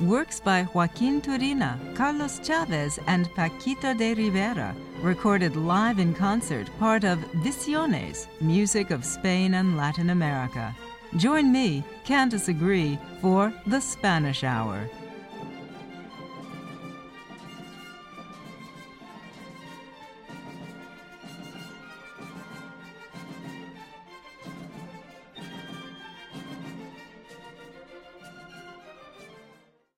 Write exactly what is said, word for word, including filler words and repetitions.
Works by Joaquin Turina, Carlos Chavez, and Paquito de Rivera, recorded live in concert, part of Visiones, Music of Spain and Latin America. Join me, Candace Agree, for The Spanish Hour.